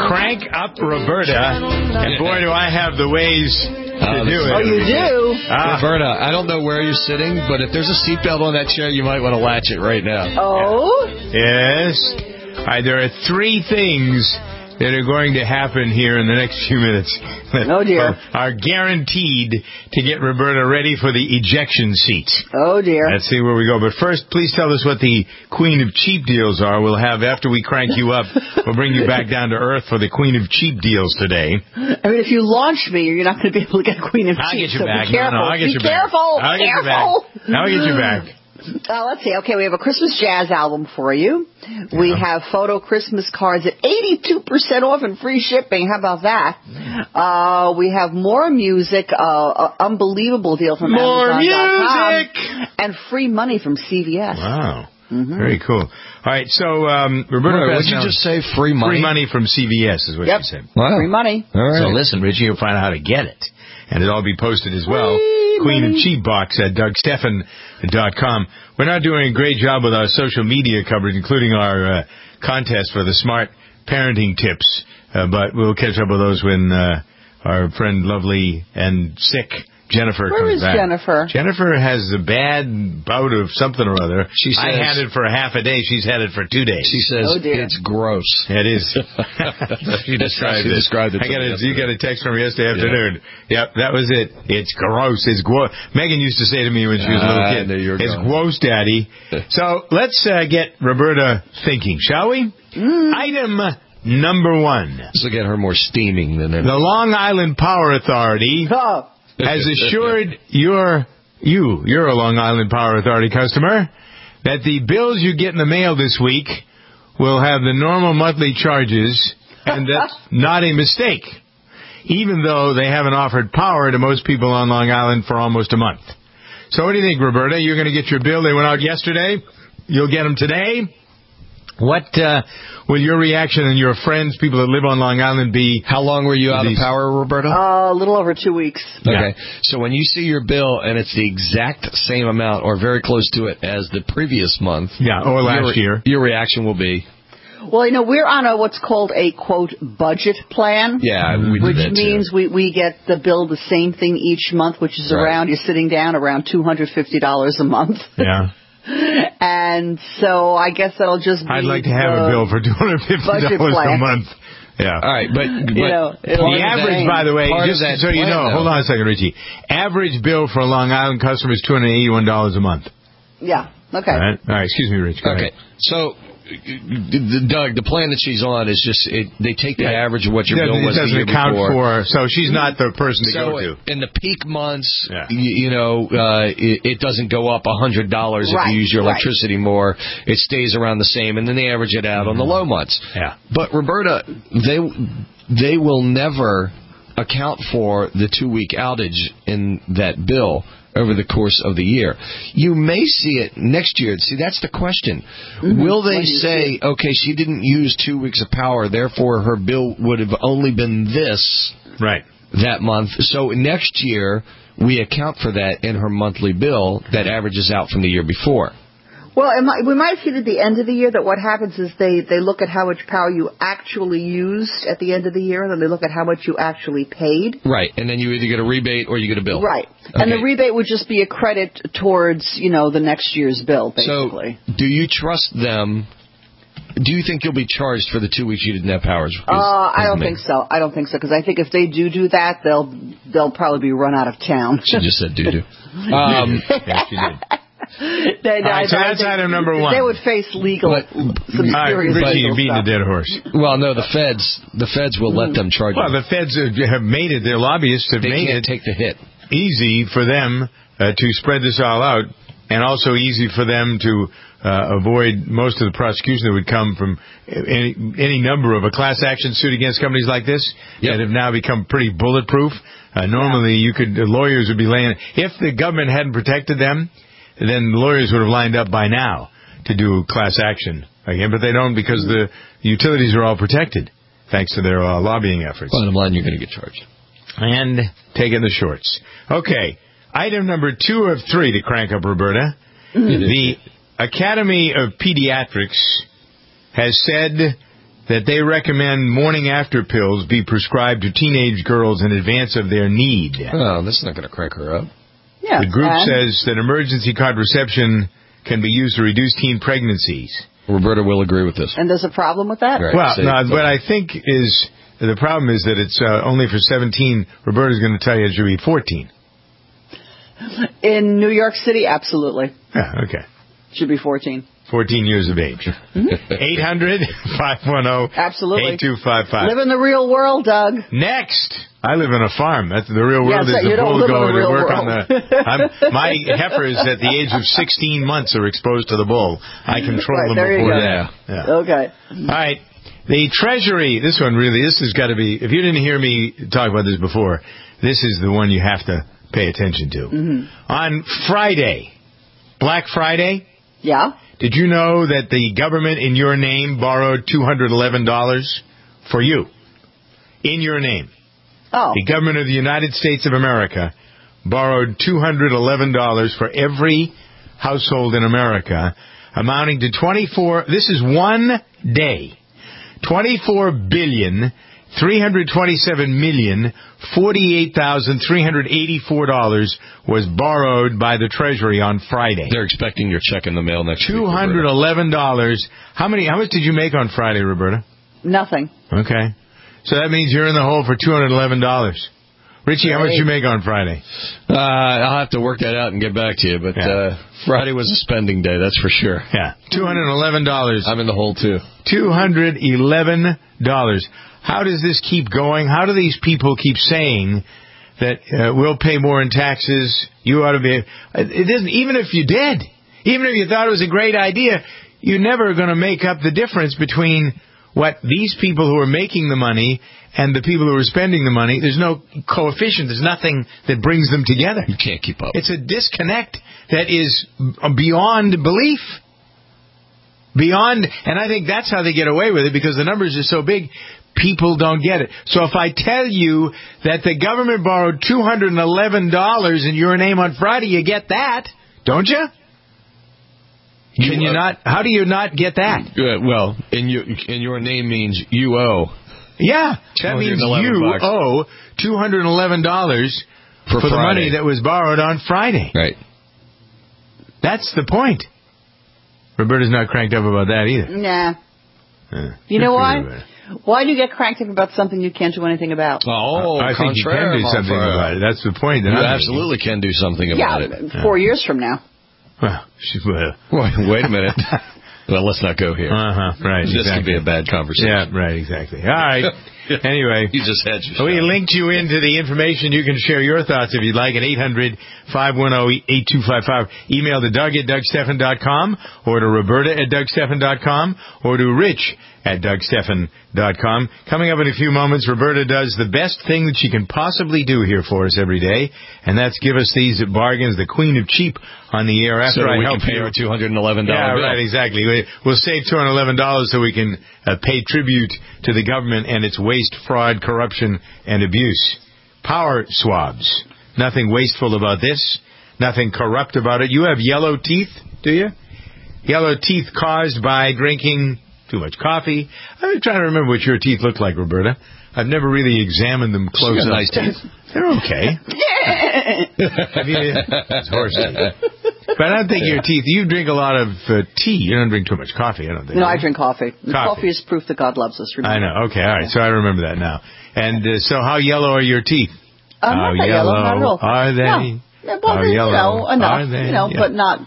crank up Roberta, and boy, do I have the ways to do it. Oh, you do? Roberta, I don't know where you're sitting, but if there's a seatbelt on that chair, you might want to latch it right now. Oh? Yes. All right, there are three things that are going to happen here in the next few minutes. Oh, dear. Are guaranteed to get Roberta ready for the ejection seat. Oh, dear. Let's see where we go. But first, please tell us what the Queen of Cheap Deals are. We'll have, after we crank you up, we'll bring you back down to earth for the Queen of Cheap Deals today. I mean, if you launch me, you're not going to be able to get Queen of Cheap. I'll get you so back. Be careful. I'll get you be back. careful. I'll get Careful. you back. I'll get you back. Let's see. Okay, we have a Christmas jazz album for you. We have photo Christmas cards at 82% off and free shipping. How about that? We have more music, unbelievable deal from More Amazon.com, music! and free money from CVS. Wow. Very cool. All right, so Roberta, What did you just say? Free money? Free money from CVS is what she said. Wow. Free money. All right. So listen, Richie, you'll find out how to get it. And it'll all be posted as well. Queen of Cheap Box at DougStephan.com. We're not doing a great job with our social media coverage, including our contest for the smart parenting tips. But we'll catch up with those when our friend lovely and sick Jennifer Where comes is back. Jennifer? Jennifer has a bad bout of something or other. She says, I had it for half a day. She's had it for 2 days. She says, Oh, dear. it's gross. It is. She described it. You got a text from her yesterday afternoon. Yep, that was it. It's gross. It's gross. Megan used to say to me when she was a little kid, it's gross, Daddy. So let's get Roberta thinking, shall we? Item number 1. This will get her more steaming than anything. The Long Island Power Authority has assured you're a Long Island Power Authority customer, that the bills you get in the mail this week will have the normal monthly charges, and that's not a mistake, even though they haven't offered power to most people on Long Island for almost a month. So what do you think, Roberta? You're going to get your bill. They went out yesterday. You'll get them today. What will your reaction and your friends, people that live on Long Island, be? How long were you out of power, Roberta? A little over 2 weeks. Okay. So when you see your bill and it's the exact same amount or very close to it as the previous month, or last year, your reaction will be? Well, we're on what's called a, quote, budget plan. Yeah, we do which that means too. we get the bill the same thing each month, which is around, you're sitting down around $250 a month. Yeah. And so I guess that'll just be I'd like to have a bill for $250 a month. Yeah. All right, but the average, by the way, just so you know, hold on a second, Richie. Average bill for a Long Island customer is $281 a month. Yeah. Okay. All right. Excuse me, Rich. Go ahead. So, Doug, the plan that she's on is just they take the average of what your bill was the year before. So she's not the person to go to. In the peak months, it doesn't go up $100 if you use your electricity more. It stays around the same, and then they average it out on the low months. Yeah. But Roberta, they will never account for the 2-week outage in that bill over the course of the year. You may see it next year. See, that's the question. Will they say, okay, she didn't use 2 weeks of power, therefore her bill would have only been this that month. So next year, we account for that in her monthly bill that averages out from the year before. Well, we might see it at the end of the year that what happens is they look at how much power you actually used at the end of the year, and then they look at how much you actually paid. Right, and then you either get a rebate or you get a bill. Right, and the rebate would just be a credit towards, the next year's bill, basically. So, do you trust them? Do you think you'll be charged for the 2 weeks you didn't have powers? I don't think so. I don't think so, because I think if they do that, they'll probably be run out of town. She just said doo-doo. Yeah, she did. Right, so that's item number 1. They would face some serious Richie, you're beating a dead horse. Well, no, the feds will let them charge. Well, the feds have made it. Their lobbyists have made it. They can't take the hit. Easy for them to spread this all out, and also easy for them to avoid most of the prosecution that would come from any number of a class action suit against companies like this that have now become pretty bulletproof. Normally, lawyers would be laying. If the government hadn't protected them, then the lawyers would have lined up by now to do class action again, but they don't because the utilities are all protected thanks to their lobbying efforts. Bottom line, you're going to get charged. And taking the shorts. Okay, item number 2 of 3 to crank up, Roberta. The Academy of Pediatrics has said that they recommend morning after pills be prescribed to teenage girls in advance of their need. Oh, this is not going to crank her up. Yeah. The group says that emergency contraception can be used to reduce teen pregnancies. Roberta will agree with this. And there's a problem with that? Right. Well, no, what I think is the problem is that it's only for 17. Roberta's going to tell you it should be 14. In New York City, absolutely. Yeah, okay. Should be 14. 14 years of age. 800-510-8255. Absolutely. 8255. Live in the real world, Doug. Next, I live in a farm. That's the real world. Yes, is you the don't bull live in go the to real work world. on the. My heifers at the age of 16 months are exposed to the bull. I control Right, them there you before go. that. Yeah. Okay. All right. The Treasury, this one really, this has got to be, if you didn't hear me talk about this before, this is the one you have to pay attention to. Mm-hmm. On Friday, Black Friday, Yeah? did you know that the government in your name borrowed $211 for you? In your name. Oh. The government of the United States of America borrowed $211 for every household in America, amounting to this is one day, $24,327,048,384 was borrowed by the Treasury on Friday. They're expecting your check in the mail next week. $211. How much did you make on Friday, Roberta? Nothing. Okay. So that means you're in the hole for $211. Richie, how much did you make on Friday? I'll have to work that out and get back to you, but Friday was a spending day, that's for sure. Yeah. $211. I'm in the hole, too. $211. How does this keep going? How do these people keep saying that we'll pay more in taxes? You ought to be. It isn't. Even if you did, even if you thought it was a great idea, you're never going to make up the difference between what these people who are making the money and the people who are spending the money. There's no coefficient. There's nothing that brings them together. You can't keep up. It's a disconnect that is beyond belief. Beyond, and I think that's how they get away with it, because the numbers are so big, people don't get it. So if I tell you that the government borrowed $211 in your name on Friday, you get that, don't you? Can you not? How do you not get that? Well, in your name means you owe. Yeah, that means you owe $211 for the money that was borrowed on Friday. Right. That's the point. Roberta's not cranked up about that either. Nah. You know why? Why do you get cranked up about something you can't do anything about? Oh, I think you can do something about it. That's the point. You absolutely can do something about it. 4 years from now. Well, wait a minute. Well, let's not go here. Right. This could be a bad conversation. Yeah, right, exactly. All right. Anyway, you just had your we linked you into the information. You can share your thoughts if you'd like at 800-510-8255. Email to Doug at DougStephan.com or to Roberta at DougStephan.com or to Rich at DougStephan.com. Coming up in a few moments, Roberta does the best thing that she can possibly do here for us every day, and that's give us these bargains, the queen of cheap on the air after I help pay our $211 Yeah, bill. right, exactly. We'll save $211 so we can pay tribute to the government and its waste, fraud, corruption, and abuse. Power swabs. Nothing wasteful about this. Nothing corrupt about it. You have yellow teeth, do you? Yellow teeth caused by drinking too much coffee. I'm trying to remember what your teeth look like, Roberta. I've never really examined them close up. Nice teeth. They're okay. It's horse teeth. But I don't think your teeth. You drink a lot of tea. You don't drink too much coffee, I don't think. No, I drink coffee. Coffee is proof that God loves us. Remember? I know. Okay, all right. So I remember that now. And so how yellow are your teeth? Not that yellow, not at all. Are they? No. Well, how yellow enough, are they? but not,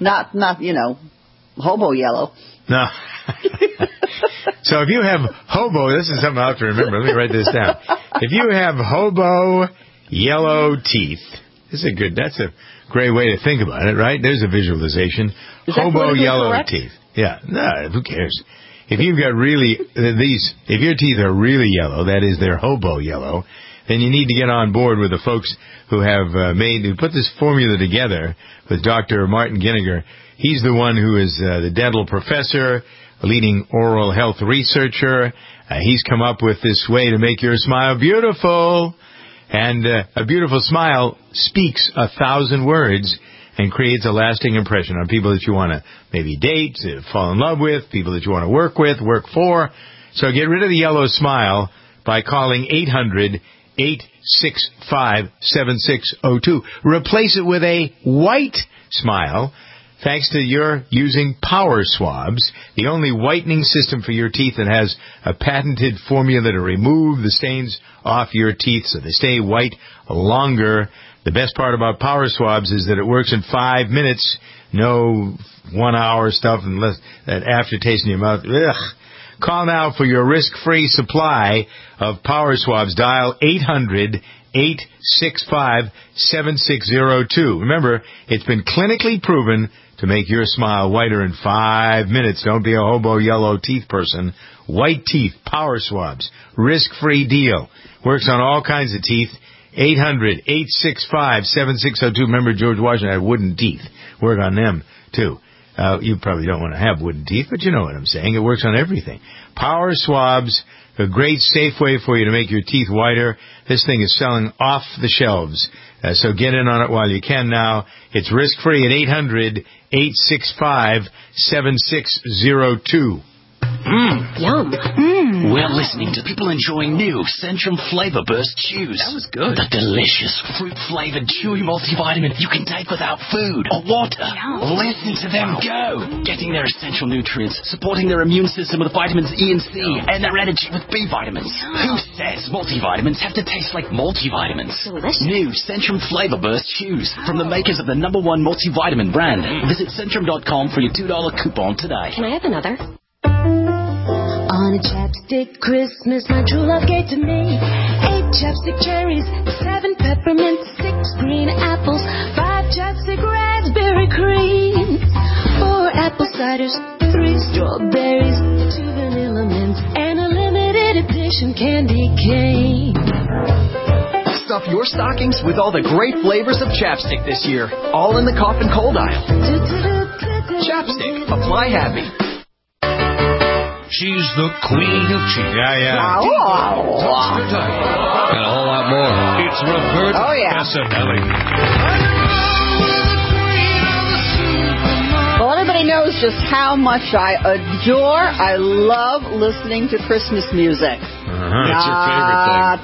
hobo yellow. No. So if you have hobo, this is something I'll have to remember. Let me write this down. If you have hobo yellow teeth, that's a great way to think about it, right? There's a visualization. Is hobo yellow correct? teeth. Yeah. No, who cares? If you've got if your teeth are really yellow, that is, they're hobo yellow, then you need to get on board with the folks who have who put this formula together with Dr. Martin Ginniger. He's the one who is the dental professor, a leading oral health researcher. He's come up with this way to make your smile beautiful. And a beautiful smile speaks 1,000 words and creates a lasting impression on people that you want to maybe date, fall in love with, people that you want to work with, work for. So get rid of the yellow smile by calling 800-865-7602. Replace it with a white smile thanks to your using Power Swabs, the only whitening system for your teeth that has a patented formula to remove the stains off your teeth so they stay white longer. The best part about Power Swabs is that it works in 5 minutes. No 1 hour stuff and that aftertaste in your mouth. Ugh. Call now for your risk-free supply of Power Swabs. Dial 800-865-7602. Remember, it's been clinically proven to make your smile whiter in 5 minutes. Don't be a hobo yellow teeth person. White teeth, Power Swabs. Risk-free deal. Works on all kinds of teeth. 800-865-7602. Remember, George Washington had wooden teeth. Work on them, too. You probably don't want to have wooden teeth, but you know what I'm saying. It works on everything. Power Swabs, a great, safe way for you to make your teeth whiter. This thing is selling off the shelves. So get in on it while you can now. It's risk-free at 800-865-7602. Yum. We're listening to people enjoying new Centrum Flavor Burst Chews. That was good. The delicious fruit-flavored chewy multivitamin you can take without food or water. Yum. Listen to them go. Getting their essential nutrients, supporting their immune system with vitamins E and C, and their energy with B vitamins. Who says multivitamins have to taste like multivitamins? Delicious. New Centrum Flavor Burst Chews from the makers of the #1 multivitamin brand. Visit Centrum.com for your $2 coupon today. Can I have another? On a chapstick Christmas, my true love gave to me 8 chapstick cherries, 7 peppermint, 6 green apples, 5 chapstick raspberry cream, 4 apple ciders, 3 strawberries, 2 vanilla mints, and a limited edition candy cane. Stuff your stockings with all the great flavors of chapstick this year, all in the cough and cold aisle. Chapstick, apply happy. She's the queen of cheese. Yeah. And a whole lot more. It's Roberta Pessinelli. Well, everybody knows just how much I adore, I love listening to Christmas music. That's your favorite thing.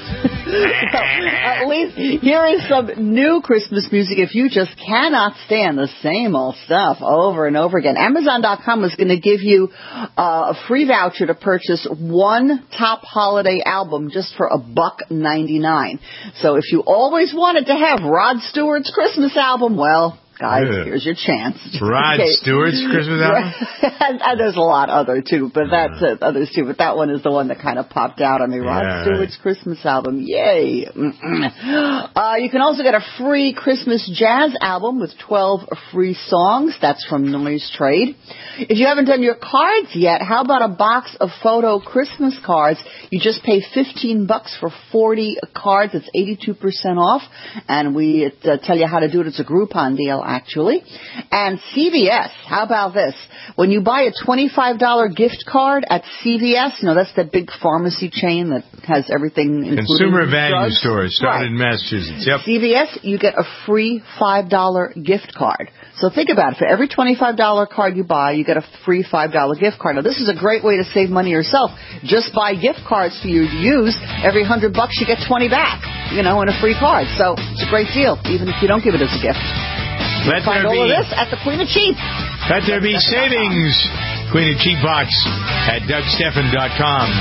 At least here is some new Christmas music if you just cannot stand the same old stuff over and over again. Amazon.com is going to give you a free voucher to purchase one top holiday album just for $1.99. So if you always wanted to have Rod Stewart's Christmas album, well, guys, here's your chance. Rod Stewart's Christmas album? And there's a lot other, too, but that's it. Others, too, but that one is the one that kind of popped out on me. Rod Stewart's Christmas album. Yay. You can also get a free Christmas jazz album with 12 free songs. That's from Noise Trade. If you haven't done your cards yet, how about a box of photo Christmas cards? You just pay $15 for 40 cards. It's 82% off. And we tell you how to do it. It's a Groupon deal, actually. And CVS, how about this? When you buy a $25 gift card at CVS, that's that big pharmacy chain that has everything included. Consumer value drugs. stores started in Massachusetts. Yep. CVS, you get a free $5 gift card. So think about it. For every $25 card you buy, you get a free $5 gift card. Now, this is a great way to save money yourself. Just buy gift cards for you to use. Every $100 you get 20 back, in a free card. So it's a great deal, even if you don't give it as a gift. Let Find there all be, of this at the Queen of Cheap. Let there be savings. Queen of Cheap Box at DougStephan.com.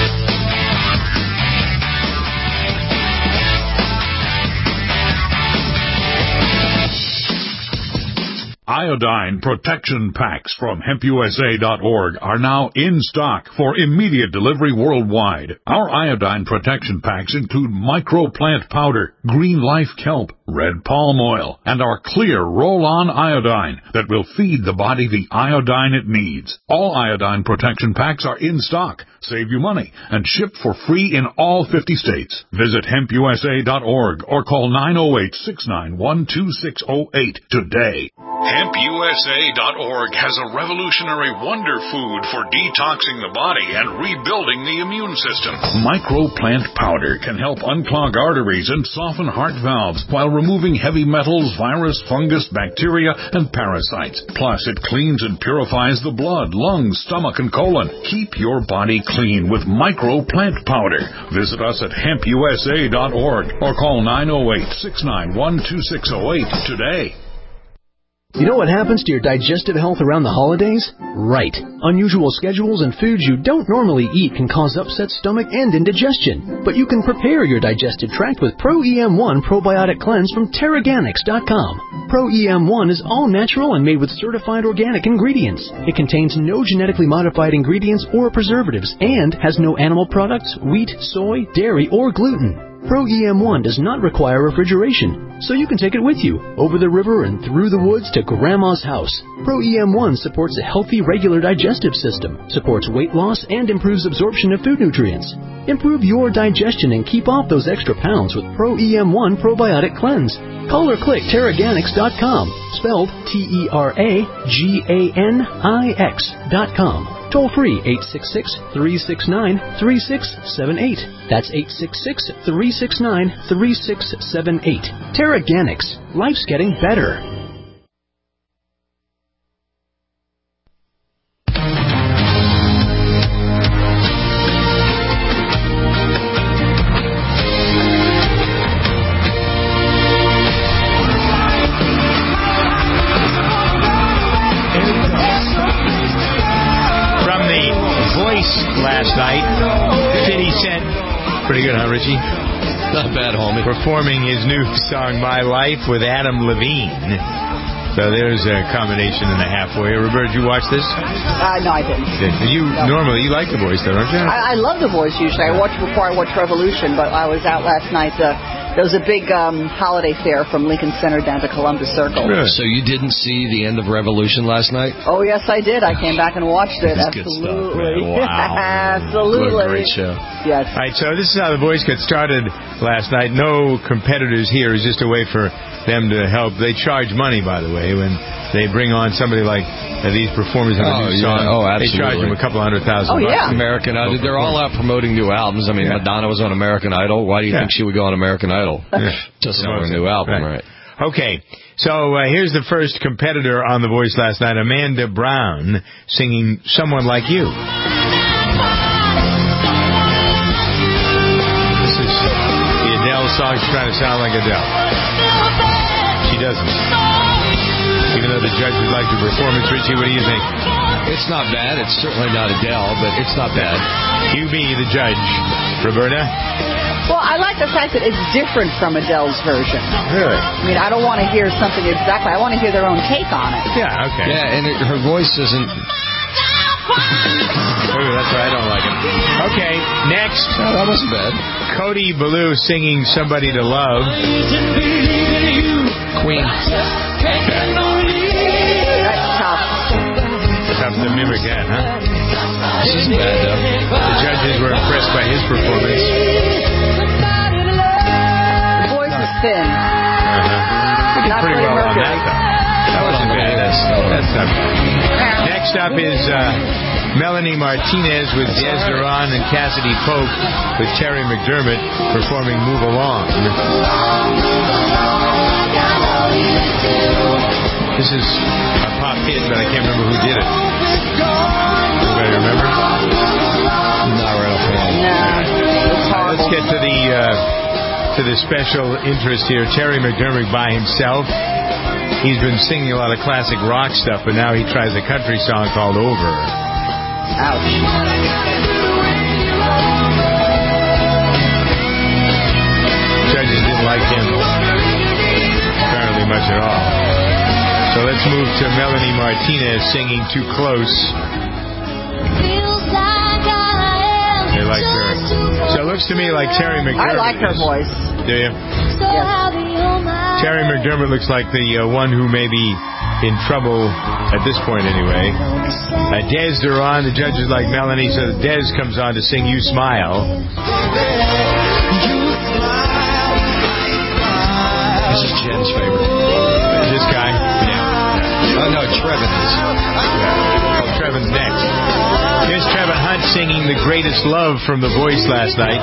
Iodine protection packs from HempUSA.org are now in stock for immediate delivery worldwide. Our iodine protection packs include microplant powder, green life kelp, red palm oil, and our clear roll-on iodine that will feed the body the iodine it needs. All iodine protection packs are in stock, save you money, and shipped for free in all 50 states. Visit HempUSA.org or call 908-691-2608 today. HempUSA.org has a revolutionary wonder food for detoxing the body and rebuilding the immune system. Microplant powder can help unclog arteries and soften heart valves while removing heavy metals, virus, fungus, bacteria, and parasites. Plus, it cleans and purifies the blood, lungs, stomach, and colon. Keep your body clean with Microplant powder. Visit us at HempUSA.org or call 908-691-2608 today. You know what happens to your digestive health around the holidays? Right. Unusual schedules and foods you don't normally eat can cause upset stomach and indigestion. But you can prepare your digestive tract with Pro-EM1 Probiotic Cleanse from Teraganix.com. Pro-EM1 is all natural and made with certified organic ingredients. It contains no genetically modified ingredients or preservatives and has no animal products, wheat, soy, dairy, or gluten. Pro-EM1 does not require refrigeration, so you can take it with you, over the river and through the woods to Grandma's house. Pro-EM1 supports a healthy, regular digestive system, supports weight loss, and improves absorption of food nutrients. Improve your digestion and keep off those extra pounds with Pro-EM1 Probiotic Cleanse. Call or click Teraganix.com, spelled Teraganix.com. Toll free 866-369-3678. That's 866-369-3678. Teraganix. Life's getting better. Last night, 50 Cent, pretty good, huh, Richie? Not bad, homie. Performing his new song, My Life, with Adam Levine. So there's a combination and a half for you. Roberta, did you watch this? No, I didn't. Normally, you like The Voice, though, don't you? I love The Voice, usually. I watch before I watch Revolution, but I was out last night. There was a big holiday fair from Lincoln Center down to Columbus Circle. Really? So you didn't see the end of Revolution last night? Oh, yes, I did. I came back and watched it. That's Absolutely. Good stuff, man. Wow. Absolutely. What a great show. Yes. All right, so this is how The Voice got started last night. No competitors here. It's just a way for them to help. They charge money, by the way, when they bring on somebody like these performers in a new song. Oh, absolutely. They charge them a couple $100,000. Yeah. American Idol. They're all out promoting new albums. I mean, Madonna was on American Idol. Why do you think she would go on American Idol? To sell her new album, right? Okay, so here's the first competitor on The Voice last night, Amanda Brown, singing Someone Like You. This is the Adele song. She's trying to sound like Adele. She doesn't. Even though the judges like the performance, Richie, what do you think? It's not bad. It's certainly not Adele, but it's not bad. You be the judge. Roberta? Well, I like the fact that it's different from Adele's version. Really? I mean, I don't want to hear something exactly. I want to hear their own take on it. Yeah, okay. Yeah, and her voice isn't... Oh, that's why I don't like it. Okay, next. No, that wasn't bad. Cody Ballou singing Somebody to Love. Queen. That's tough. Tough to mimic that, huh? This isn't bad, though. The judges were impressed by his performance. The voice was thin. He did Not pretty well on Mercury. that, though. That wasn't bad. That's tough. Next up is Melanie Martinez with Des Duran and Cassidy Pope with Terry McDermott performing Move Along. This is a pop hit, but I can't remember who did it. Anybody remember? Not right off the head. No. Let's get to the special interest here. Terry McDermott by himself. He's been singing a lot of classic rock stuff, but now he tries a country song called Over. Ouch. Judges didn't like him apparently much at all. So let's move to Melanie Martinez singing Too Close. They like her. So it looks to me like Terry McDermott. I like her voice. Do you? Yes. Terry McDermott looks like the one who may be in trouble at this point anyway. Des Duran, the judges like Melanie, so Des comes on to sing You Smile. This is Jen's favorite. This guy? Yeah. Trevin is. Well, Trevin's next. Here's Trevin Hunt singing The Greatest Love from The Voice last night.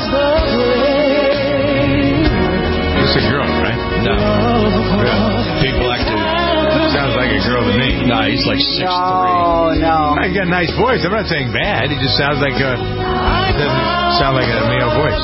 It's a girl, right? No. Yeah. Big black dude. Sounds like a girl to me. No, he's like 6'3". No. He's got a nice voice. I'm not saying bad. It just sounds like it doesn't sound like a male voice.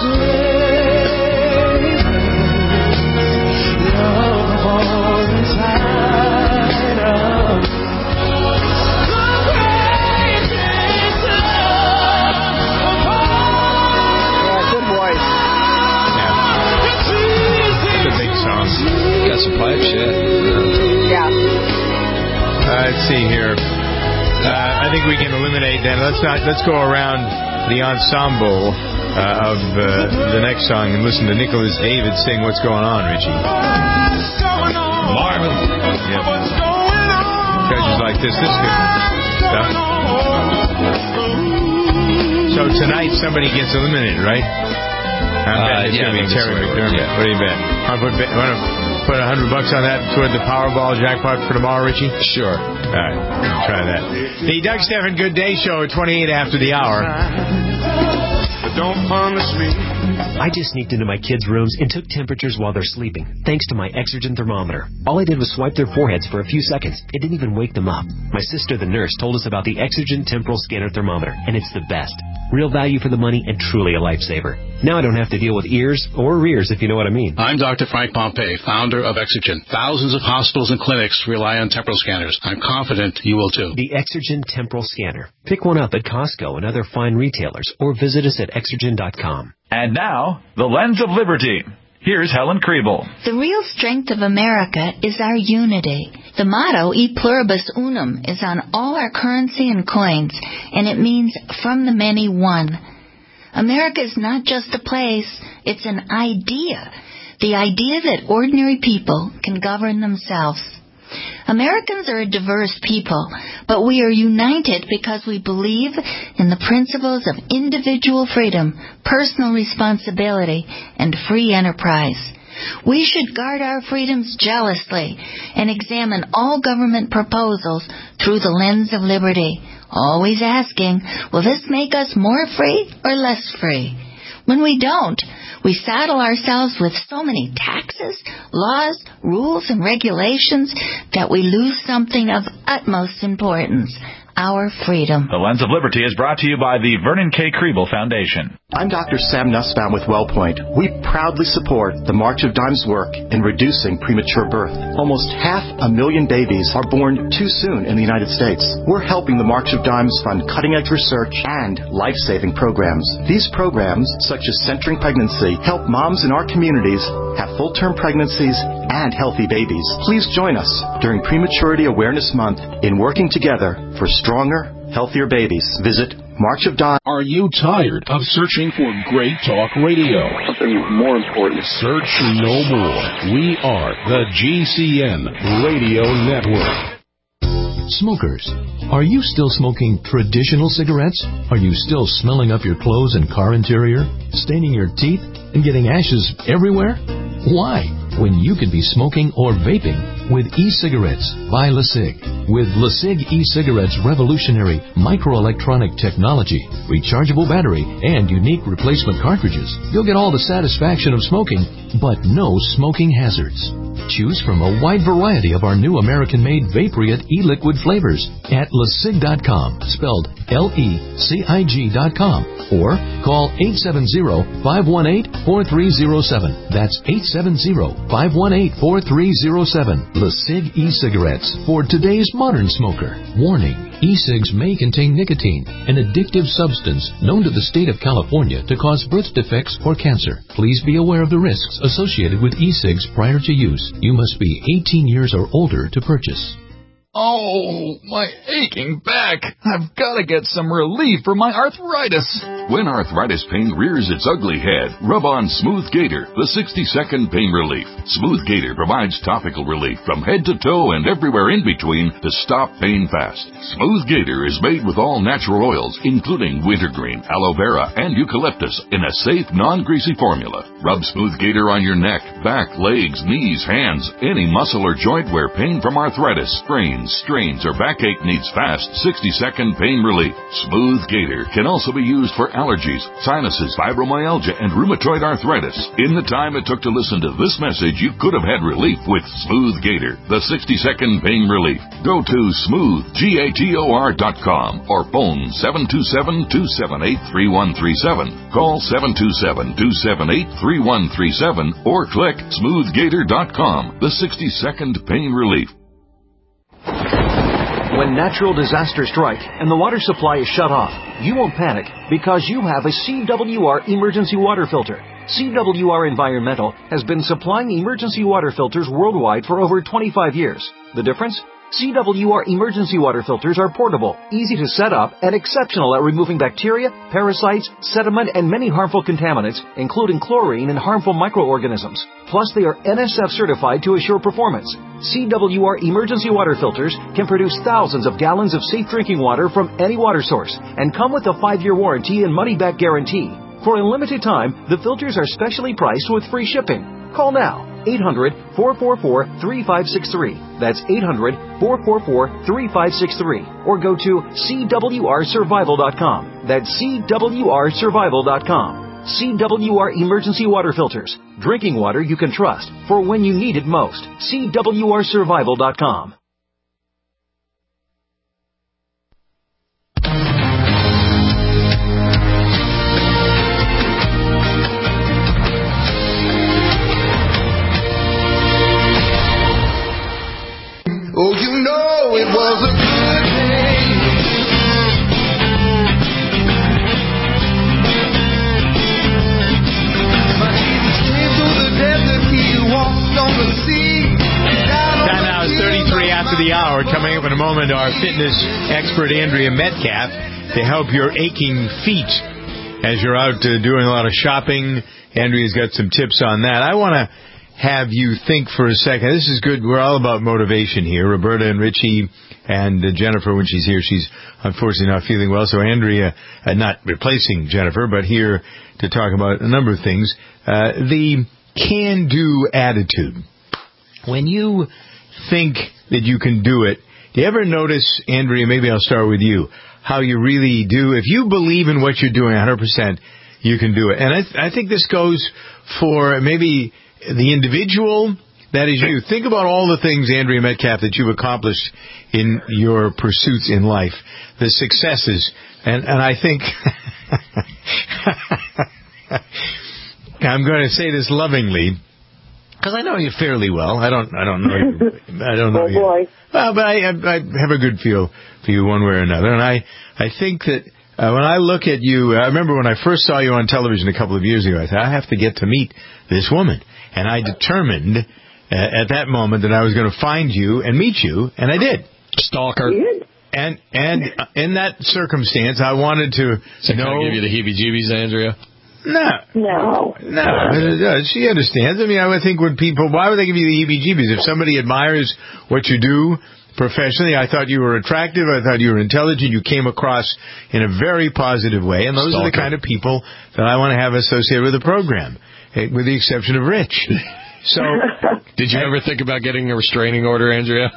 Got some pipes, Yeah. Let's see here. I think we can eliminate that. Let's go around the ensemble of the next song and listen to Nicholas David sing "What's Going On," Richie. Marvin. Yep. Judges like this good stuff. So tonight somebody gets eliminated, right? I'm betting it's going to be Terry McDermott. Yeah. What do you bet? Want to put $100 on that toward the Powerball jackpot for tomorrow, Richie? Sure. All right. Try that. The Doug Stephan Good Day Show at 28 after the hour. Don't punish me. I just sneaked into my kids' rooms and took temperatures while they're sleeping, thanks to my Exergen thermometer. All I did was swipe their foreheads for a few seconds. It didn't even wake them up. My sister, the nurse, told us about the Exergen Temporal Scanner Thermometer, and it's the best. Real value for the money and truly a lifesaver. Now I don't have to deal with ears or rears, if you know what I mean. I'm Dr. Frank Pompey, founder of Exergen. Thousands of hospitals and clinics rely on temporal scanners. I'm confident you will too. The Exergen Temporal Scanner. Pick one up at Costco and other fine retailers, or visit us at Exergen.com. And now, the Lens of Liberty. Here's Helen Kriebel. The real strength of America is our unity. The motto, E Pluribus Unum, is on all our currency and coins, and it means from the many one. America is not just a place, it's an idea. The idea that ordinary people can govern themselves. Americans are a diverse people, but we are united because we believe in the principles of individual freedom, personal responsibility, and free enterprise. We should guard our freedoms jealously and examine all government proposals through the lens of liberty, always asking, will this make us more free or less free? When we don't, we saddle ourselves with so many taxes, laws, rules, and regulations that we lose something of utmost importance, our freedom. The Lens of Liberty is brought to you by the Vernon K. Kriebel Foundation. I'm Dr. Sam Nussbaum with WellPoint. We proudly support the March of Dimes work in reducing premature birth. Almost 500,000 babies are born too soon in the United States. We're helping the March of Dimes fund cutting-edge research and life-saving programs. These programs, such as Centering Pregnancy, help moms in our communities have full-term pregnancies and healthy babies. Please join us during Prematurity Awareness Month in working together for stronger, healthier babies. Visit March of Dimes. Are you tired of searching for great talk radio? Something more important. Search no more. We are the GCN Radio Network. Smokers, are you still smoking traditional cigarettes? Are you still smelling up your clothes and car interior, staining your teeth, and getting ashes everywhere? Why? When you could be smoking or vaping with e-cigarettes by LeSig. With LeSig e-cigarettes' revolutionary microelectronic technology, rechargeable battery, and unique replacement cartridges, you'll get all the satisfaction of smoking, but no smoking hazards. Choose from a wide variety of our new American-made Vaporite e-liquid flavors at LeSig.com, spelled LECIG.com, or call 870-518-4307. That's 870-518-4307. LeSig e-cigarettes for today's modern smoker. Warning, e-cigs may contain nicotine, an addictive substance known to the state of California to cause birth defects or cancer. Please be aware of the risks associated with e-cigs prior to use. You must be 18 years or older to purchase. Oh, my aching back. I've got to get some relief for my arthritis. When arthritis pain rears its ugly head, rub on Smooth Gator, the 60-second pain relief. Smooth Gator provides topical relief from head to toe and everywhere in between to stop pain fast. Smooth Gator is made with all natural oils, including wintergreen, aloe vera, and eucalyptus in a safe, non-greasy formula. Rub Smooth Gator on your neck, back, legs, knees, hands, any muscle or joint where pain from arthritis, sprains, strains, or backache needs fast 60-second pain relief. Smooth Gator can also be used for allergies, sinuses, fibromyalgia, and rheumatoid arthritis. In the time it took to listen to this message, you could have had relief with Smooth Gator, the 60-second pain relief. Go to smoothgator.com or phone 727-278-3137. Call 727-278-3137 or click smoothgator.com, the 60-second pain relief. When natural disasters strike and the water supply is shut off, you won't panic because you have a CWR emergency water filter. CWR Environmental has been supplying emergency water filters worldwide for over 25 years. The difference? CWR emergency water filters are portable, easy to set up, and exceptional at removing bacteria, parasites, sediment, and many harmful contaminants, including chlorine and harmful microorganisms. Plus, they are NSF certified to assure performance. CWR emergency water filters can produce thousands of gallons of safe drinking water from any water source and come with a 5-year warranty and money-back guarantee. For a limited time, the filters are specially priced with free shipping. Call now. 800-444-3563. That's 800-444-3563. Or go to CWRsurvival.com. That's CWRsurvival.com. CWR Emergency Water Filters. Drinking water you can trust for when you need it most. CWRsurvival.com. Oh, you know it was a good day. My Jesus came through the desert, he walked on the sea. Time now is 33 after the hour. Coming up in a moment, our fitness expert Andrea Metcalf to help your aching feet as you're out doing a lot of shopping. Andrea's got some tips on that. I want to have you think for a second. This is good. We're all about motivation here. Roberta and Richie and Jennifer, when she's here, she's unfortunately not feeling well. So Andrea, not replacing Jennifer, but here to talk about a number of things. The can-do attitude. When you think that you can do it, do you ever notice, Andrea, maybe I'll start with you, how you really do? If you believe in what you're doing 100%, you can do it. And I think this goes for maybe the individual, that is you. Think about all the things, Andrea Metcalf, that you've accomplished in your pursuits in life, the successes, and I think I'm going to say this lovingly because I know you fairly well. I don't know you. I don't know you. Boy. Well, but I have a good feel for you one way or another, and I think that. When I look at you, I remember when I first saw you on television a couple of years ago, I thought, I have to get to meet this woman. And I determined at that moment that I was going to find you and meet you, and I did. Stalker. And in that circumstance, I wanted to know... give you the heebie-jeebies, Andrea? No. She understands. I mean, I would think when people... Why would they give you the heebie-jeebies? If somebody admires what you do... Professionally, I thought you were attractive. I thought you were intelligent. You came across in a very positive way. And those are the kind of people that I want to have associated with the program, with the exception of Rich. So, did you ever think about getting a restraining order, Andrea?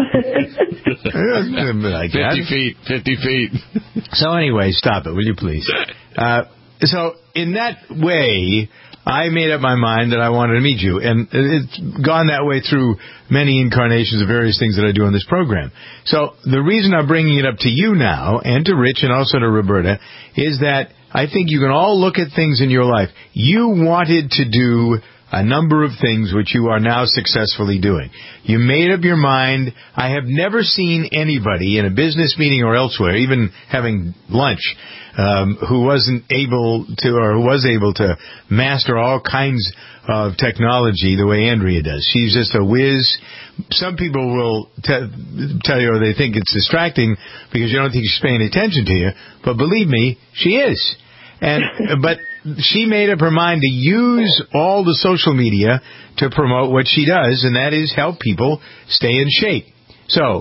50 feet. So anyway, stop it, will you please? So in that way... I made up my mind that I wanted to meet you, and it's gone that way through many incarnations of various things that I do on this program. So the reason I'm bringing it up to you now, and to Rich, and also to Roberta, is that I think you can all look at things in your life. You wanted to do a number of things which you are now successfully doing. You made up your mind. I have never seen anybody in a business meeting or elsewhere, even having lunch, who wasn't able to, or who was able to master all kinds of technology the way Andrea does. She's just a whiz. Some people will tell you, or they think it's distracting because you don't think she's paying attention to you. But believe me, she is. But she made up her mind to use all the social media to promote what she does, and that is help people stay in shape. So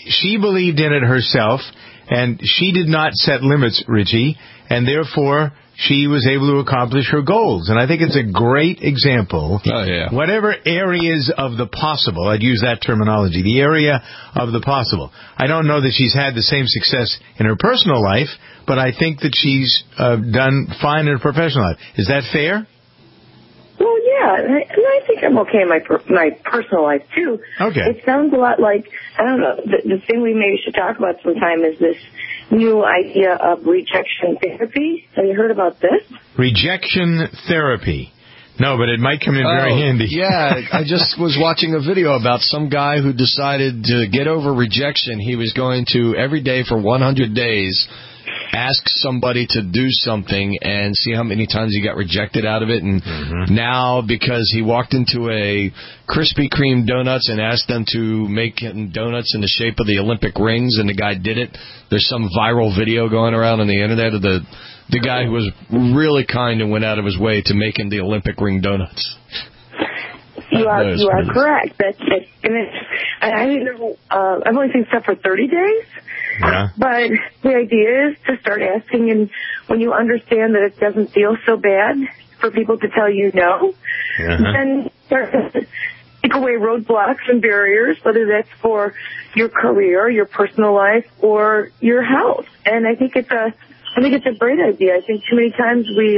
she believed in it herself, and she did not set limits, Richie, and therefore she was able to accomplish her goals. And I think it's a great example. Oh, yeah. Whatever areas of the possible, I'd use that terminology, the area of the possible. I don't know that she's had the same success in her personal life, but I think that she's done fine in her professional life. Is that fair? Well, yeah, and I think I'm okay in my personal life, too. Okay. It sounds a lot like, I don't know, the thing we maybe should talk about sometime is this new idea of rejection therapy. Have you heard about this? Rejection therapy. No, but it might come in very handy. Yeah, I just was watching a video about some guy who decided to get over rejection. He was going to, every day for 100 days, ask somebody to do something and see how many times he got rejected out of it. And now, because he walked into a Krispy Kreme donuts and asked them to make donuts in the shape of the Olympic rings, and the guy did it, there's some viral video going around on the internet of the guy who was really kind and went out of his way to make him the Olympic ring donuts. You are correct. I didn't know. I've only seen stuff for 30 days. Yeah. But the idea is to start asking, and when you understand that it doesn't feel so bad for people to tell you no, then start to take away roadblocks and barriers, whether that's for your career, your personal life, or your health. And I think it's a great idea. I think too many times we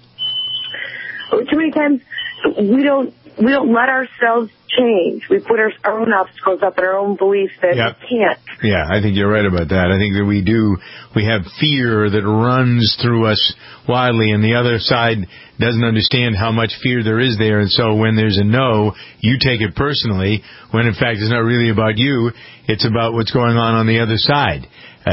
don't let ourselves change. We put our own obstacles up and our own beliefs that we can't. Yeah, I think you're right about that. I think that we have fear that runs through us wildly, and the other side doesn't understand how much fear there is there, and so when there's a no, you take it personally, when in fact it's not really about you, it's about what's going on the other side.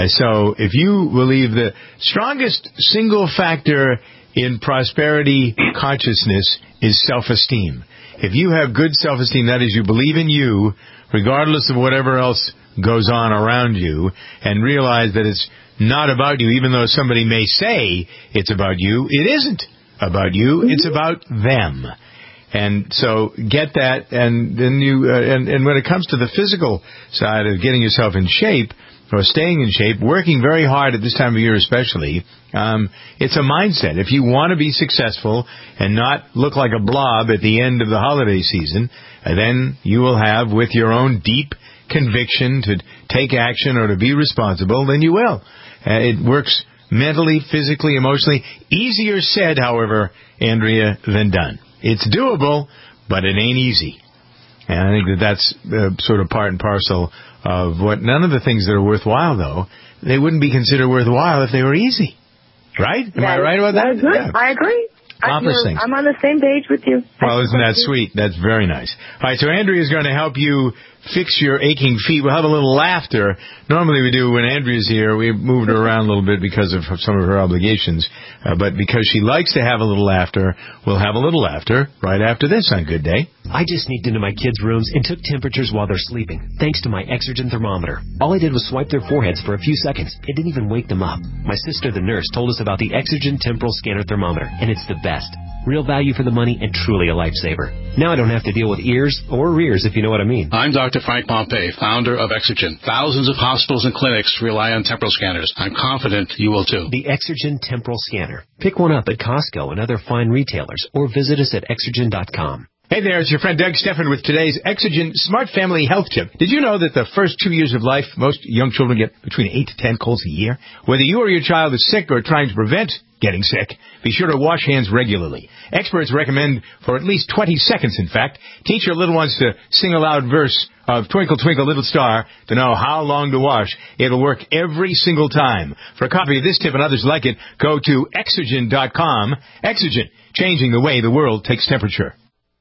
So if you believe the strongest single factor in prosperity consciousness is self-esteem. If you have good self-esteem, that is, you believe in you, regardless of whatever else goes on around you, and realize that it's not about you, even though somebody may say it's about you, it isn't about you, it's about them. And so get that, and then and when it comes to the physical side of getting yourself in shape, or staying in shape, working very hard at this time of year especially, it's a mindset. If you want to be successful and not look like a blob at the end of the holiday season, then you will have, with your own deep conviction to take action or to be responsible, then you will. It works mentally, physically, emotionally. Easier said, however, Andrea, than done. It's doable, but it ain't easy. And I think that's sort of part and parcel of what, none of the things that are worthwhile, though, they wouldn't be considered worthwhile if they were easy. Right? Am I right about that? Yeah. I agree. I'm on the same page with you. Well, isn't that sweet? That's very nice. All right, so Andrea is going to help you fix your aching feet. We'll have a little laughter. Normally we do when Andrea's here. We moved her around a little bit because of some of her obligations. But because she likes to have a little laughter, we'll have a little laughter right after this on Good Day. I just sneaked into my kids' rooms and took temperatures while they're sleeping, thanks to my Exergen thermometer. All I did was swipe their foreheads for a few seconds. It didn't even wake them up. My sister, the nurse, told us about the Exergen temporal scanner thermometer, and it's the best. Real value for the money and truly a lifesaver. Now I don't have to deal with ears or rears, if you know what I mean. I'm Dr. Frank Pompey, founder of Exergen. Thousands of hospitals and clinics rely on temporal scanners. I'm confident you will too. The Exergen temporal scanner. Pick one up at Costco and other fine retailers, or visit us at Exergen.com. Hey there, it's your friend Doug Steffen with today's Exergen Smart Family Health Tip. Did you know that the first 2 years of life, most young children get between 8 to 10 colds a year? Whether you or your child is sick or trying to prevent getting sick, be sure to wash hands regularly. Experts recommend for at least 20 seconds, in fact. Teach your little ones to sing a loud verse of Twinkle, Twinkle, Little Star to know how long to wash. It'll work every single time. For a copy of this tip and others like it, go to Exergen.com. Exergen, changing the way the world takes temperature.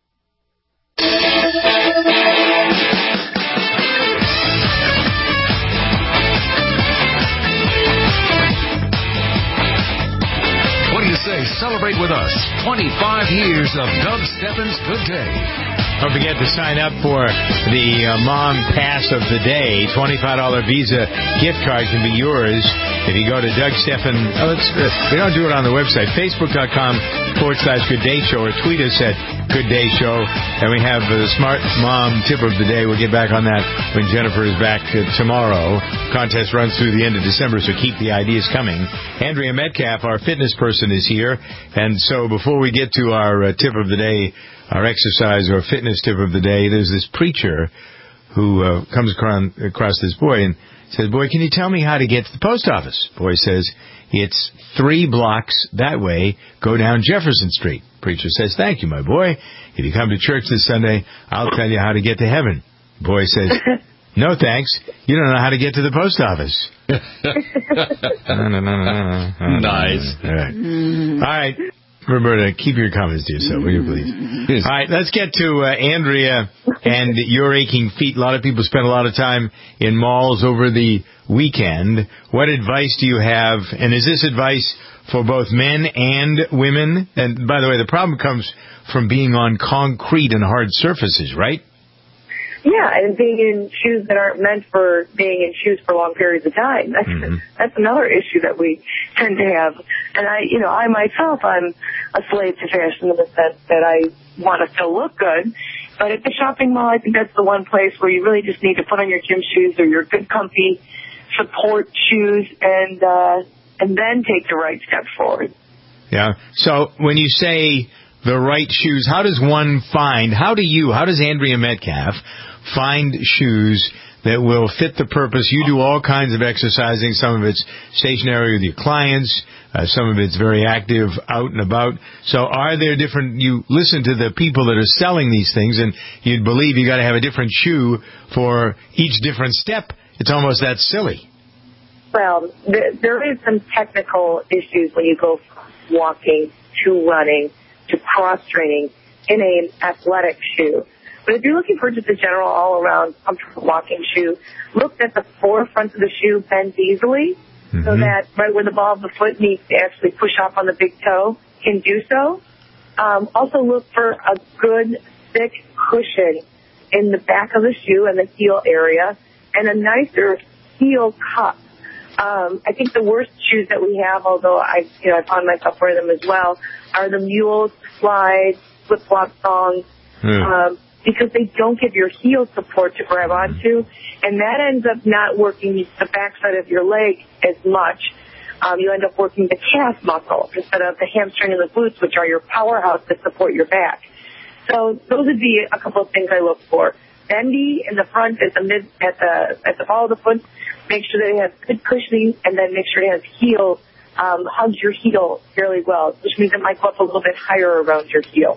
What do you say? Celebrate with us 25 years of Doug Steffen's Good Day. Don't forget to sign up for the Mom Pass of the Day. $25 Visa gift card can be yours if you go to Doug Steffen. We don't do it on the website. Facebook.com/Good Day Show, or tweet us at Good Day show. And we have the Smart Mom Tip of the Day. We'll get back on that when Jennifer is back tomorrow. Contest runs through the end of December, so keep the ideas coming. Andrea Metcalf, our fitness person, is here. And so before we get to our tip of the day, our exercise or fitness tip of the day, there's this preacher who comes across this boy and says, "Boy, can you tell me how to get to the post office?" Boy says, "It's 3 blocks that way. Go down Jefferson Street." Preacher says, "Thank you, my boy. If you come to church this Sunday, I'll tell you how to get to heaven." Boy says, "No, thanks. You don't know how to get to the post office." Nice. All right. Roberta, keep your comments to yourself, will you please? All right, let's get to Andrea and your aching feet. A lot of people spend a lot of time in malls over the weekend. What advice do you have? And is this advice for both men and women? And by the way, the problem comes from being on concrete and hard surfaces, right? Yeah, and being in shoes that aren't meant for being in shoes for long periods of time. That's another issue that we tend to have. And I myself, I'm a slave to fashion in the sense that I want to still look good. But at the shopping mall, I think that's the one place where you really just need to put on your gym shoes or your good, comfy support shoes and then take the right step forward. Yeah. So when you say the right shoes, how does Andrea Metcalf find shoes that will fit the purpose? You do all kinds of exercising. Some of it's stationary with your clients. Some of it's very active out and about. So are there you listen to the people that are selling these things, and you'd believe you got to have a different shoe for each different step. It's almost that silly. Well, there is some technical issues when you go from walking to running to cross-training in an athletic shoe. But if you're looking for just a general all-around comfortable walking shoe, look that the forefront of the shoe bends easily so that right where the ball of the foot needs to actually push off on the big toe can do so. Also look for a good, thick cushion in the back of the shoe and the heel area and a nicer heel cup. I think the worst shoes that we have, although I found myself wearing them as well, are the mules, slides, flip-flop thongs, because they don't give your heel support to grab onto, and that ends up not working the backside of your leg as much. You end up working the calf muscle instead of the hamstring and the glutes, which are your powerhouse that support your back. So those would be a couple of things I look for. Bendy in the front at the ball of the foot. Make sure that it has good cushioning, and then make sure it has heel, hugs your heel fairly well, which means it might go up a little bit higher around your heel.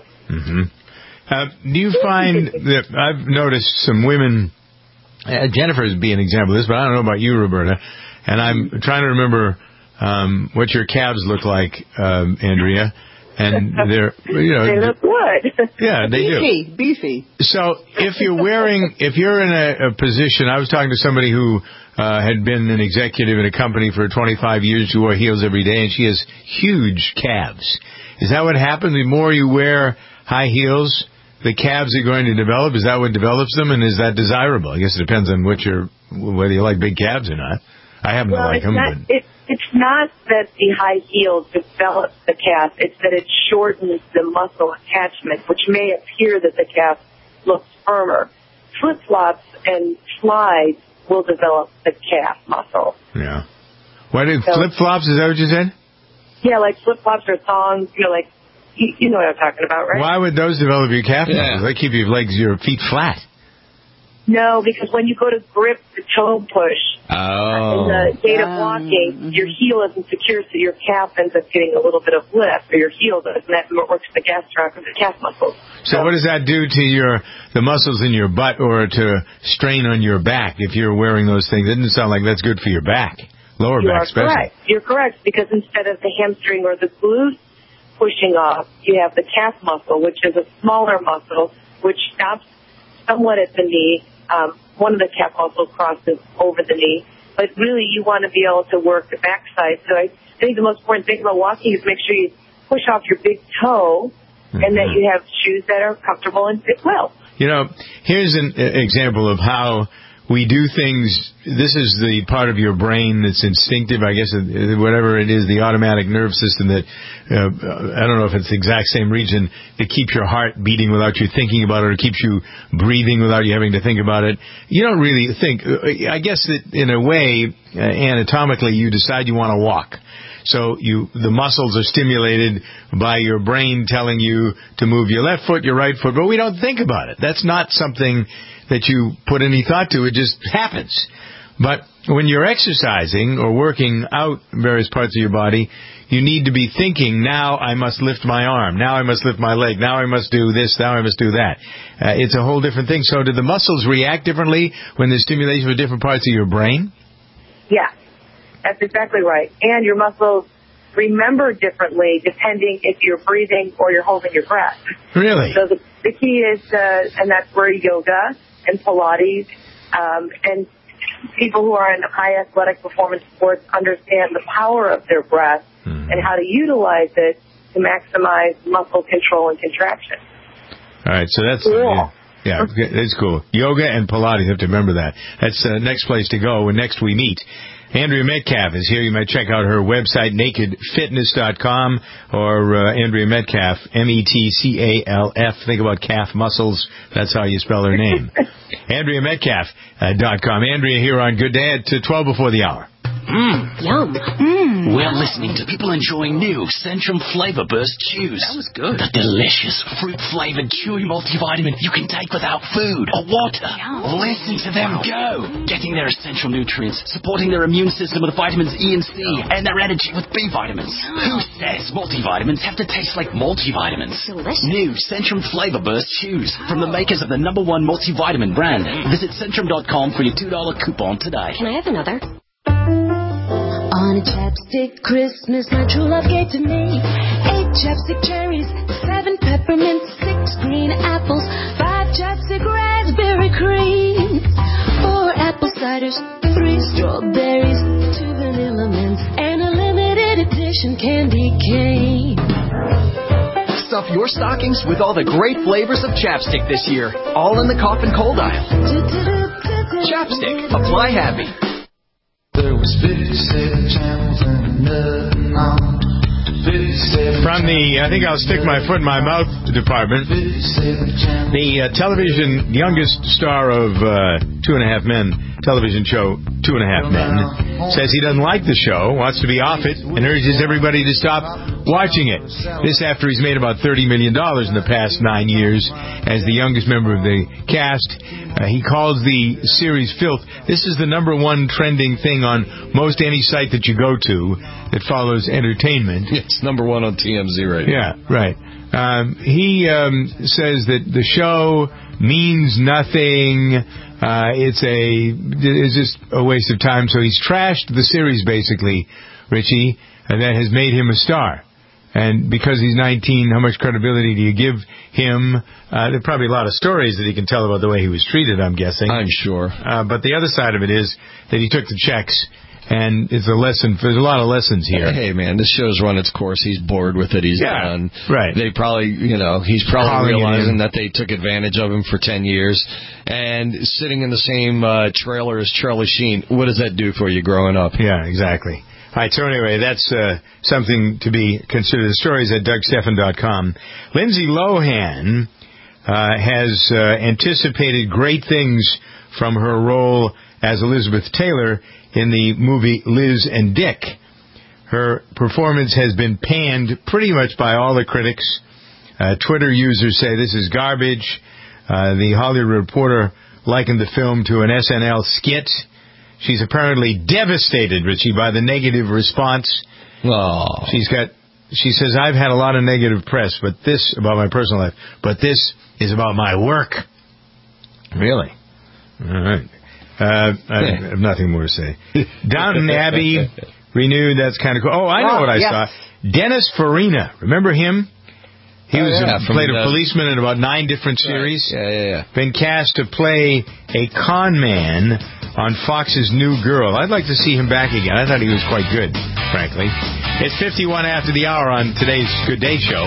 Do you find that I've noticed some women, Jennifer would be an example of this, but I don't know about you, Roberta, and I'm trying to remember what your calves look like, Andrea, and they're, they look good. Yeah, they do. Beefy. So if you're in a position, I was talking to somebody who had been an executive in a company for 25 years who wore heels every day, and she has huge calves. Is that what happens? The more you wear high heels, the calves are going to develop? Is that what develops them, and is that desirable? I guess it depends on whether you like big calves or not. I happen to like them. It's not that the high heels develop the calf. It's that it shortens the muscle attachment, which may appear that the calf looks firmer. Flip-flops and slides will develop the calf muscle. Yeah. Flip-flops, is that what you said? Yeah, like flip-flops or thongs, like, you know what I'm talking about, right? Why would those develop your calf muscles? They keep your feet flat. No, because when you go to grip the toe push in the gait of walking, your heel isn't secure, so your calf ends up getting a little bit of lift, or your heel does, and that works the gastroc of the calf muscles. So what does that do to the muscles in your butt or to strain on your back if you're wearing those things? It doesn't sound like that's good for your back, lower back especially. Correct. You're correct, because instead of the hamstring or the glute pushing off, you have the calf muscle, which is a smaller muscle, which stops somewhat at the knee. One of the calf muscles crosses over the knee, but really you want to be able to work the backside. So I think the most important thing about walking is make sure you push off your big toe and that you have shoes that are comfortable and fit well. Here's an example of how we do things. This is the part of your brain that's instinctive, I guess, whatever it is, the automatic nerve system that, I don't know if it's the exact same region that keeps your heart beating without you thinking about it, or keeps you breathing without you having to think about it. You don't really think. I guess that in a way, anatomically, you decide you want to walk. So the muscles are stimulated by your brain telling you to move your left foot, your right foot, but we don't think about it. That's not something that you put any thought to. It just happens. But when you're exercising or working out various parts of your body, you need to be thinking, now I must lift my arm, now I must lift my leg, now I must do this, now I must do that. It's a whole different thing. So do the muscles react differently when there's stimulation of different parts of your brain? Yeah, that's exactly right. And your muscles remember differently depending if you're breathing or you're holding your breath. Really? So the key is, and that's where yoga and Pilates, and people who are in high athletic performance sports understand the power of their breath and how to utilize it to maximize muscle control and contraction. All right, so that's cool. Yeah, it's cool. Yoga and Pilates, you have to remember that. That's the next place to go when next we meet. Andrea Metcalf is here. You might check out her website, nakedfitness.com, or Andrea Metcalf, Metcalf. Think about calf muscles. That's how you spell her name. AndreaMetcalf.com. Andrea here on Good Day at 12 before the hour. Yum. We're listening to people enjoying new Centrum Flavor Burst Chews. That was good. The delicious fruit-flavored chewy multivitamin you can take without food or water. Yum. Listen to them go. Getting their essential nutrients, supporting their immune system with vitamins E and C, and their energy with B vitamins. Who says multivitamins have to taste like multivitamins? Delicious. New Centrum Flavor Burst Chews from the makers of the #1 multivitamin brand. Visit Centrum.com for your $2 coupon today. Can I have another? On a chapstick Christmas, my true love gave to me 8 chapstick cherries, 7 peppermints, 6 green apples, 5 chapstick raspberry creams, 4 apple ciders, 3 strawberries, 2 vanilla mints, and a limited edition candy cane. Stuff your stockings with all the great flavors of Chapstick this year, all in the cough and cold aisle. Chapstick, apply happy. There was 57 channels and nothing on. 57 From the, I think I'll stick my foot in my mouth department, the television youngest star of 2 and a Half Men television show, 2 and a Half Men, says he doesn't like the show, wants to be off it, and urges everybody to stop watching it. This after he's made about $30 million in the past 9 years as the youngest member of the cast. He calls the series filth. This is the #1 trending thing on most any site that you go to that follows entertainment. It's #1 on TMZ right now. Yeah, right. He says that the show means nothing. It's just a waste of time. So he's trashed the series, basically, Richie, and that has made him a star. And because he's 19, how much credibility do you give him? There are probably a lot of stories that he can tell about the way he was treated, I'm guessing. I'm sure. But the other side of it is that he took the checks. And it's a lesson. There's a lot of lessons here. Hey, man, this show's run its course. He's bored with it. He's done. Right. They probably, he's probably realizing that they took advantage of him for 10 years. And sitting in the same trailer as Charlie Sheen, what does that do for you growing up? Yeah, exactly. All right, so anyway, that's something to be considered. The stories at DougStephan.com. Lindsay Lohan has anticipated great things from her role as Elizabeth Taylor in the movie Liz and Dick. Her performance has been panned pretty much by all the critics. Twitter users say this is garbage. The Hollywood Reporter likened the film to an SNL skit. She's apparently devastated, Richie, by the negative response. Oh. She says, I've had a lot of negative press, but this about my personal life, but this is about my work. Really? All right. I have nothing more to say. Downton Abbey renewed. That's kind of cool. Oh, I know what I saw. Dennis Farina. Remember him? He played a policeman in about 9 different series. Yeah. Been cast to play a con man on Fox's New Girl. I'd like to see him back again. I thought he was quite good, frankly. It's 51 after the hour on today's Good Day Show.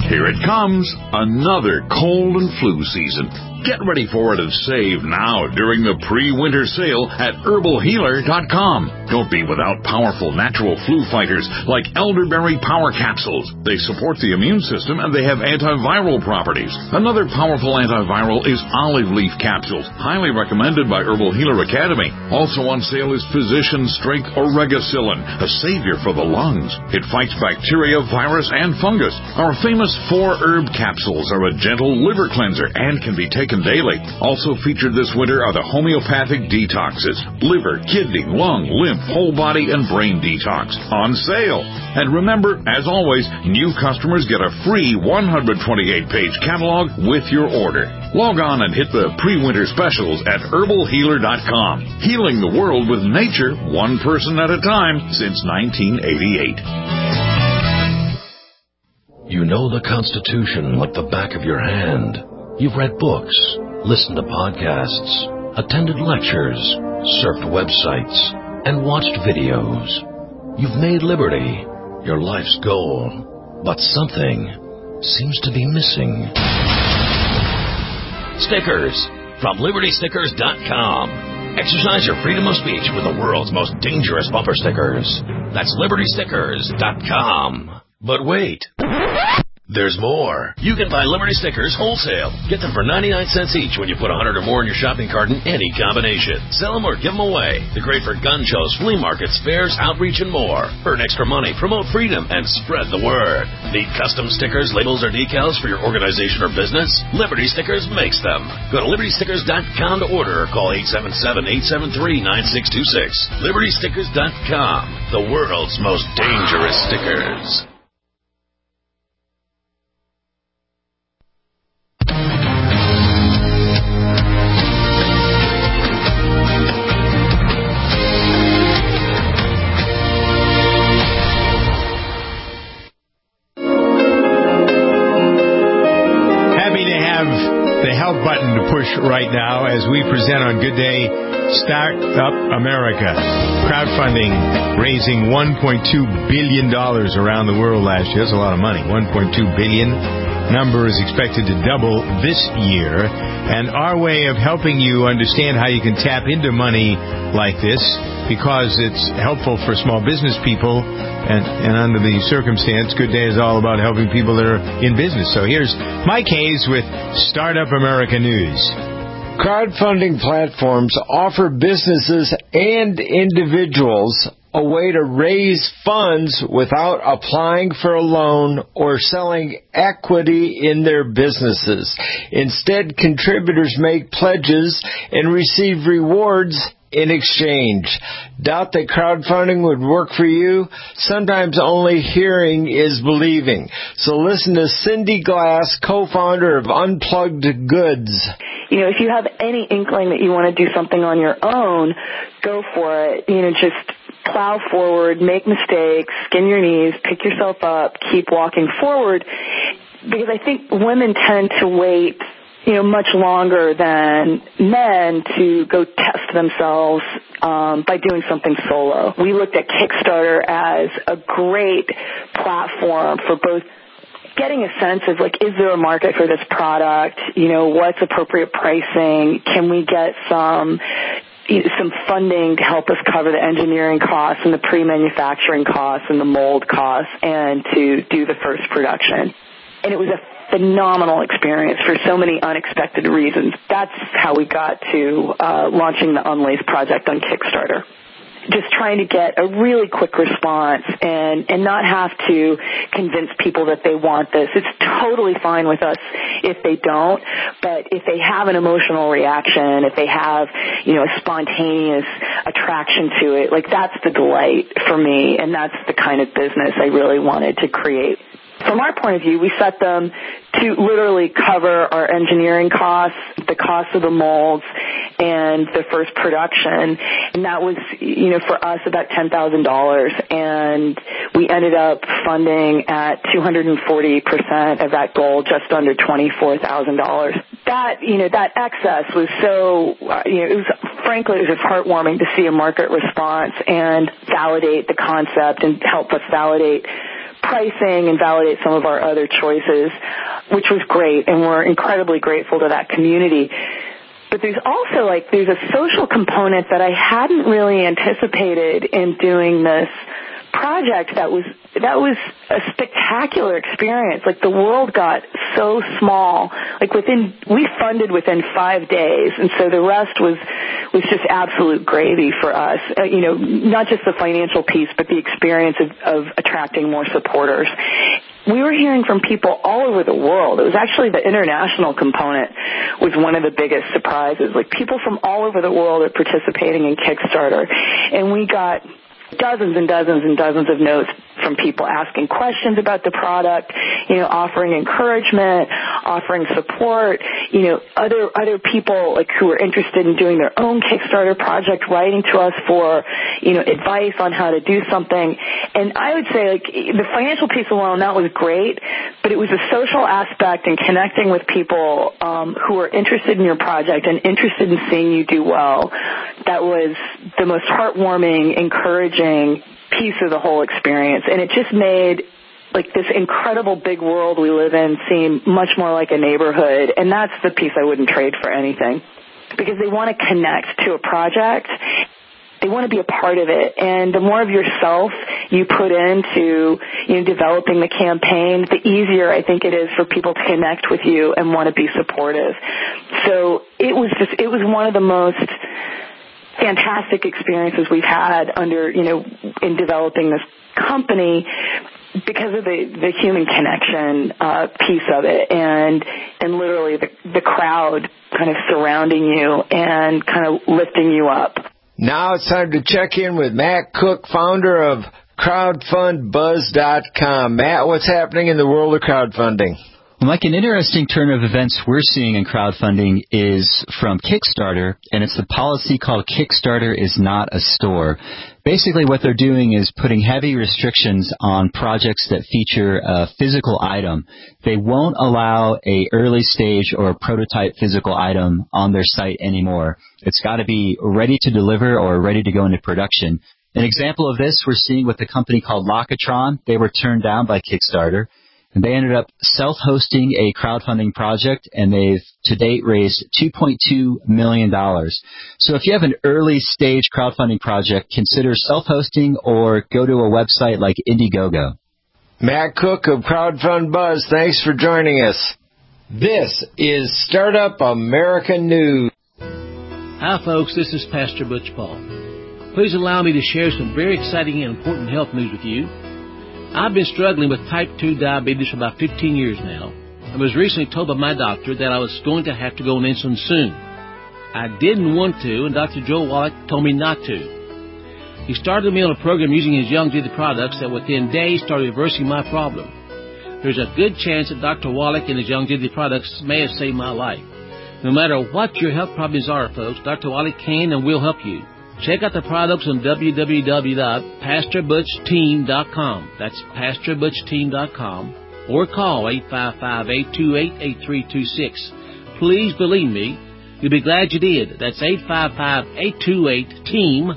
Here it comes, another cold and flu season. Get ready for it and save now during the pre-winter sale at HerbalHealer.com. Don't be without powerful natural flu fighters like elderberry power capsules. They support the immune system and they have antiviral properties. Another powerful antiviral is olive leaf capsules, highly recommended by Herbal Healer Academy. Also on sale is Physician Strength Oregacillin, a savior for the lungs. It fights bacteria, virus, and fungus. Our famous 4-herb capsules are a gentle liver cleanser and can be taken daily. Also featured this winter are the homeopathic detoxes, liver, kidney, lung, lymph, whole body, and brain detox on sale. And remember, as always, new customers get a free 128-page catalog with your order. Log on and hit the pre-winter specials at HerbalHealer.com. Healing the world with nature, one person at a time, since 1988. You know the Constitution like the back of your hand. You've read books, listened to podcasts, attended lectures, surfed websites, and watched videos. You've made liberty your life's goal, but something seems to be missing. Stickers from LibertyStickers.com. Exercise your freedom of speech with the world's most dangerous bumper stickers. That's LibertyStickers.com. But wait. There's more. You can buy Liberty Stickers wholesale. Get them for 99 cents each when you put 100 or more in your shopping cart in any combination. Sell them or give them away. They're great for gun shows, flea markets, fairs, outreach, and more. Earn extra money, promote freedom, and spread the word. Need custom stickers, labels, or decals for your organization or business? Liberty Stickers makes them. Go to LibertyStickers.com to order or call 877-873-9626. LibertyStickers.com. The world's most dangerous stickers. Button to push right now as we present on Good Day Start Up America. Crowdfunding raising $1.2 billion around the world last year. That's a lot of money. $1.2 billion. Number is expected to double this year. And our way of helping you understand how you can tap into money like this, because it's helpful for small business people, and under the circumstance, Good Day is all about helping people that are in business. So here's Mike Hayes with Startup America News. Crowdfunding platforms offer businesses and individuals a way to raise funds without applying for a loan or selling equity in their businesses. Instead, contributors make pledges and receive rewards in exchange. Doubt that crowdfunding would work for you? Sometimes only hearing is believing. So listen to Cindy Glass, co-founder of Unplugged Goods. You know, if you have any inkling that you want to do something on your own, go for it. You know, just plow forward, make mistakes, skin your knees, pick yourself up, keep walking forward. Because I think women tend to wait, you know, much longer than men to go test themselves by doing something solo. We looked at Kickstarter as a great platform for both getting a sense of, like, is there a market for this product? You know, what's appropriate pricing? Can we get some funding to help us cover the engineering costs and the pre-manufacturing costs and the mold costs, and to do the first production. And it was a phenomenal experience for so many unexpected reasons. That's how we got to launching the Unlace project on Kickstarter. Just trying to get a really quick response and not have to convince people that they want this. It's totally fine with us if they don't, but if they have an emotional reaction, if they have, you know, a spontaneous attraction to it, like, that's the delight for me, and that's the kind of business I really wanted to create. From our point of view, we set them to literally cover our engineering costs, the cost of the molds, and the first production. And that was, you know, for us about $10,000. And we ended up funding at 240% of that goal, just under $24,000. That, you know, that excess was so, you know, it was, frankly, it was heartwarming to see a market response and validate the concept and help us validate pricing and validate some of our other choices, which was great, and we're incredibly grateful to that community. But there's also there's a social component that I hadn't really anticipated in doing this project that was a spectacular experience. The world got so small. We funded within 5 days, and so the rest was just absolute gravy for us. Not just the financial piece, but the experience of attracting more supporters. We were hearing from people all over the world. It was actually the international component was one of the biggest surprises. People from all over the world are participating in Kickstarter, and we got dozens and dozens and dozens of notes from people asking questions about the product, offering encouragement, offering support, other people who are interested in doing their own Kickstarter project writing to us for, advice on how to do something. And I would say the financial piece alone, that was great, but it was a social aspect and connecting with people who are interested in your project and interested in seeing you do well. That was the most heartwarming, encouraging piece of the whole experience. And it just made this incredible big world we live in seem much more like a neighborhood. And that's the piece I wouldn't trade for anything, because they want to connect to a project. They want to be a part of it. And the more of yourself you put into developing the campaign, the easier I think it is for people to connect with you and want to be supportive. So it was one of the most fantastic experiences we've had in developing this company, because of the human connection piece of it, and literally the crowd kind of surrounding you and kind of lifting you up. Now it's time to check in with Matt Cook, founder of crowdfundbuzz.com. Matt, what's happening in the world of crowdfunding? Mike, an interesting turn of events we're seeing in crowdfunding is from Kickstarter, and it's the policy called Kickstarter is not a store. Basically, what they're doing is putting heavy restrictions on projects that feature a physical item. They won't allow a early stage or a prototype physical item on their site anymore. It's got to be ready to deliver or ready to go into production. An example of this we're seeing with a company called Locatron. They were turned down by Kickstarter, and they ended up self-hosting a crowdfunding project, and they've to date raised $2.2 million. So if you have an early stage crowdfunding project, consider self-hosting or go to a website like Indiegogo. Matt Cook of Crowdfund Buzz, thanks for joining us. This is Startup America News. Hi folks, this is Pastor Butch Paul. Please allow me to share some very exciting and important health news with you. I've been struggling with type 2 diabetes for about 15 years now. I was recently told by my doctor that I was going to have to go on insulin soon. I didn't want to, and Dr. Joe Wallach told me not to. He started me on a program using his Youngevity products that within days started reversing my problem. There's a good chance that Dr. Wallach and his Youngevity products may have saved my life. No matter what your health problems are, folks, Dr. Wallach can and will help you. Check out the products on www.pastorbutchteam.com. That's pastorbutchteam.com. Or call 855-828-8326. Please believe me, you'll be glad you did. That's 855-828-TEAM,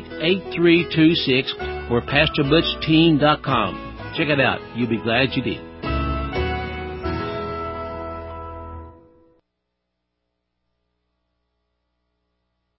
855-828-8326, or pastorbutchteam.com. Check it out. You'll be glad you did.